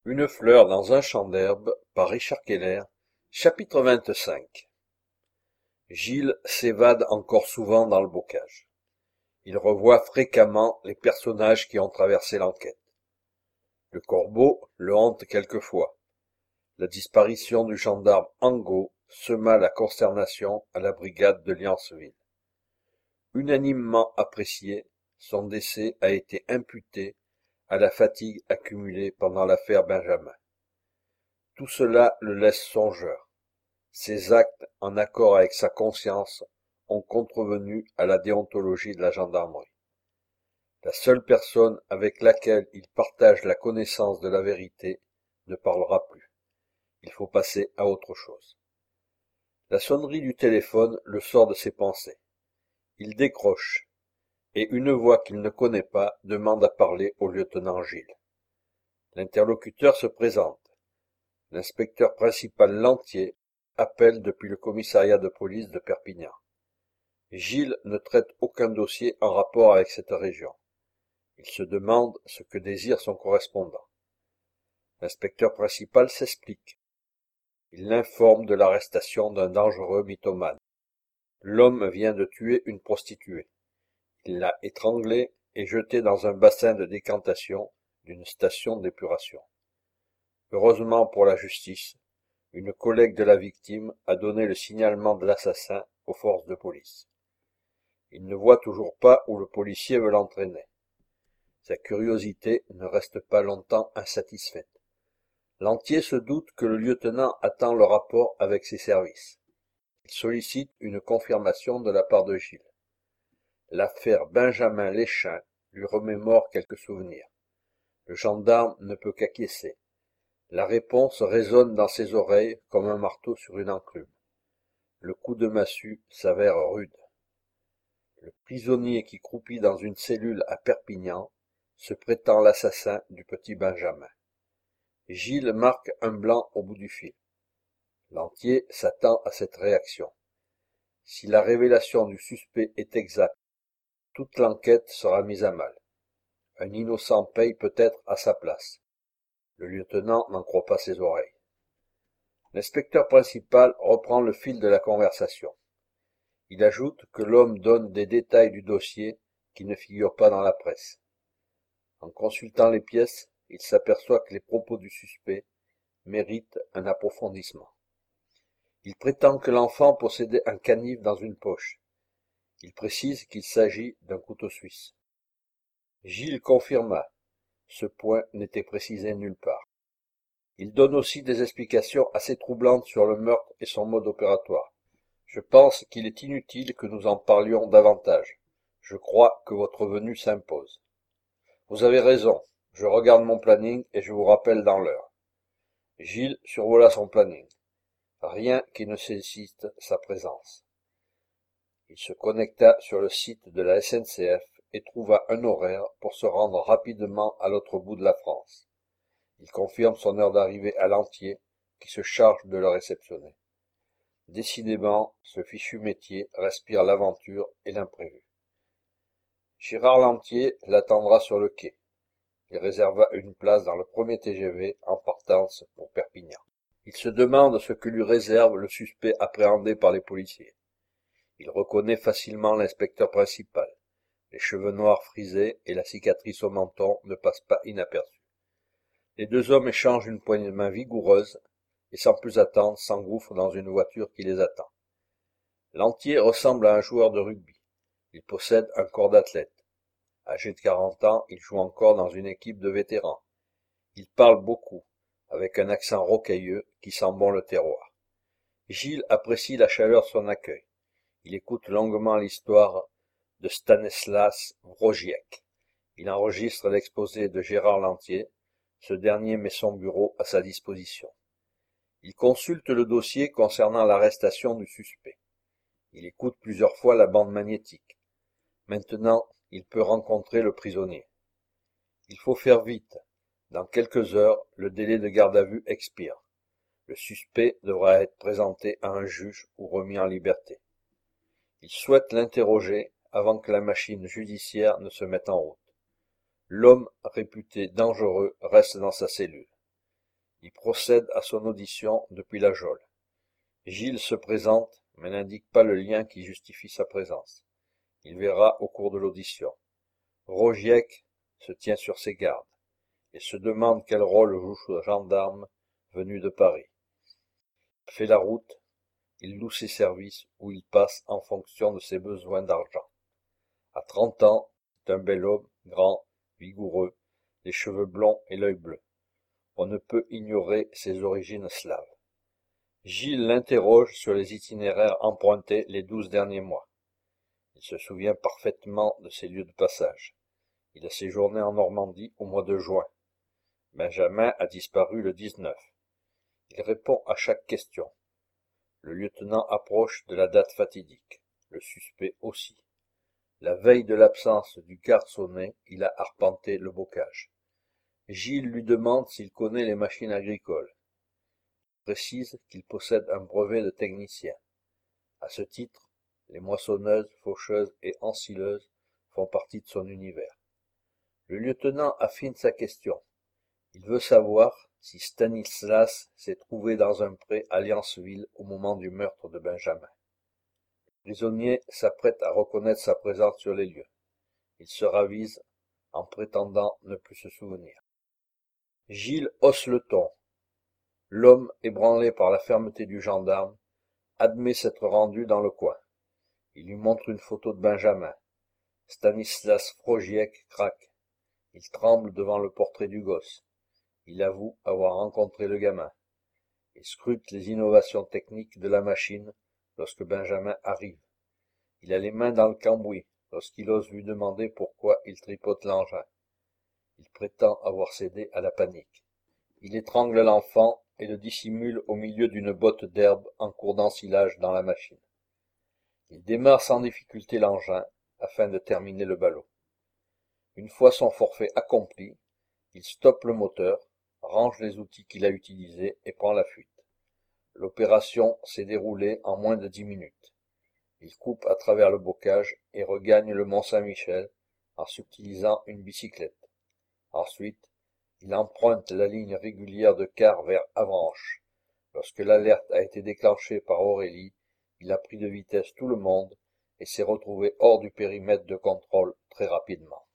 Une fleur dans un champ d'herbe par Richard Keller, chapitre 25. Gilles s'évade encore souvent dans le bocage. Il revoit fréquemment les personnages qui ont traversé l'enquête. Le corbeau le hante quelquefois. La disparition du gendarme Angot sema la consternation à la brigade de Lianceville. Unanimement apprécié, son décès a été imputé à la fatigue accumulée pendant l'affaire Benjamin. Tout cela le laisse songeur. Ses actes, en accord avec sa conscience, ont contrevenu à la déontologie de la gendarmerie. La seule personne avec laquelle il partage la connaissance de la vérité ne parlera plus. Il faut passer à autre chose. La sonnerie du téléphone le sort de ses pensées. Il décroche, et une voix qu'il ne connaît pas demande à parler au lieutenant Gilles. L'interlocuteur se présente. L'inspecteur principal Lantier appelle depuis le commissariat de police de Perpignan. Gilles ne traite aucun dossier en rapport avec cette région. Il se demande ce que désire son correspondant. L'inspecteur principal s'explique. Il l'informe de l'arrestation d'un dangereux mythomane. L'homme vient de tuer une prostituée. Il l'a étranglée et jetée dans un bassin de décantation d'une station d'épuration. Heureusement pour la justice, une collègue de la victime a donné le signalement de l'assassin aux forces de police. Il ne voit toujours pas où le policier veut l'entraîner. Sa curiosité ne reste pas longtemps insatisfaite. Lantier se doute que le lieutenant attend le rapport avec ses services. Il sollicite une confirmation de la part de Gilles. L'affaire Benjamin Léchin lui remémore quelques souvenirs. Le gendarme ne peut qu'acquiescer. La réponse résonne dans ses oreilles comme un marteau sur une enclume. Le coup de massue s'avère rude. Le prisonnier qui croupit dans une cellule à Perpignan se prétend l'assassin du petit Benjamin. Gilles marque un blanc au bout du fil. Lantier s'attend à cette réaction. Si la révélation du suspect est exacte, toute l'enquête sera mise à mal. Un innocent paye peut-être à sa place. Le lieutenant n'en croit pas ses oreilles. L'inspecteur principal reprend le fil de la conversation. Il ajoute que l'homme donne des détails du dossier qui ne figurent pas dans la presse. En consultant les pièces, il s'aperçoit que les propos du suspect méritent un approfondissement. Il prétend que l'enfant possédait un canif dans une poche. Il précise qu'il s'agit d'un couteau suisse. Gilles confirma. Ce point n'était précisé nulle part. Il donne aussi des explications assez troublantes sur le meurtre et son mode opératoire. Je pense qu'il est inutile que nous en parlions davantage. Je crois que votre venue s'impose. Vous avez raison. Je regarde mon planning et je vous rappelle dans l'heure. Gilles survola son planning. Rien qui ne nécessite sa présence. Il se connecta sur le site de la SNCF et trouva un horaire pour se rendre rapidement à l'autre bout de la France. Il confirme son heure d'arrivée à Lantier, qui se charge de le réceptionner. Décidément, ce fichu métier respire l'aventure et l'imprévu. Gérard Lantier l'attendra sur le quai. Il réserva une place dans le premier TGV en partance pour Perpignan. Il se demande ce que lui réserve le suspect appréhendé par les policiers. Il reconnaît facilement l'inspecteur principal. Les cheveux noirs frisés et la cicatrice au menton ne passent pas inaperçus. Les deux hommes échangent une poignée de main vigoureuse et sans plus attendre s'engouffrent dans une voiture qui les attend. Lantier ressemble à un joueur de rugby. Il possède un corps d'athlète. Âgé de 40 ans, il joue encore dans une équipe de vétérans. Il parle beaucoup, avec un accent rocailleux qui sent bon le terroir. Gilles apprécie la chaleur de son accueil. Il écoute longuement l'histoire de Stanislas Wrogiek. Il enregistre l'exposé de Gérard Lantier. Ce dernier met son bureau à sa disposition. Il consulte le dossier concernant l'arrestation du suspect. Il écoute plusieurs fois la bande magnétique. Maintenant, il peut rencontrer le prisonnier. Il faut faire vite. Dans quelques heures, le délai de garde à vue expire. Le suspect devra être présenté à un juge ou remis en liberté. Il souhaite l'interroger avant que la machine judiciaire ne se mette en route. L'homme réputé dangereux reste dans sa cellule. Il procède à son audition depuis la geôle. Gilles se présente, mais n'indique pas le lien qui justifie sa présence. Il verra au cours de l'audition. Rogiec se tient sur ses gardes et se demande quel rôle joue ce gendarme venu de Paris. Il fait la route, il loue ses services où il passe en fonction de ses besoins d'argent. À 30 ans, c'est un bel homme, grand, vigoureux, les cheveux blonds et l'œil bleu. On ne peut ignorer ses origines slaves. Gilles l'interroge sur les itinéraires empruntés les 12 derniers mois. Il se souvient parfaitement de ses lieux de passage. Il a séjourné en Normandie au mois de juin. Benjamin a disparu le 19. Il répond à chaque question. Le lieutenant approche de la date fatidique, le suspect aussi. La veille de l'absence du garçonnet, il a arpenté le bocage. Gilles lui demande s'il connaît les machines agricoles. Il précise qu'il possède un brevet de technicien. À ce titre, les moissonneuses, faucheuses et ensileuses font partie de son univers. Le lieutenant affine sa question. Il veut savoir si Stanislas s'est trouvé dans un pré à Lianceville au moment du meurtre de Benjamin. Le prisonnier s'apprête à reconnaître sa présence sur les lieux. Il se ravise en prétendant ne plus se souvenir. Gilles hausse le ton. L'homme, ébranlé par la fermeté du gendarme, admet s'être rendu dans le coin. Il lui montre une photo de Benjamin. Stanislas Frogiec craque. Il tremble devant le portrait du gosse. Il avoue avoir rencontré le gamin. Il scrute les innovations techniques de la machine lorsque Benjamin arrive. Il a les mains dans le cambouis lorsqu'il ose lui demander pourquoi il tripote l'engin. Il prétend avoir cédé à la panique. Il étrangle l'enfant et le dissimule au milieu d'une botte d'herbe en cours d'ensilage dans la machine. Il démarre sans difficulté l'engin afin de terminer le ballot. Une fois son forfait accompli, il stoppe le moteur, range les outils qu'il a utilisés et prend la fuite. L'opération s'est déroulée en moins de 10 minutes. Il coupe à travers le bocage et regagne le Mont-Saint-Michel en subtilisant une bicyclette. Ensuite, il emprunte la ligne régulière de car vers Avranches. Lorsque l'alerte a été déclenchée par Aurélie, il a pris de vitesse tout le monde et s'est retrouvé hors du périmètre de contrôle très rapidement.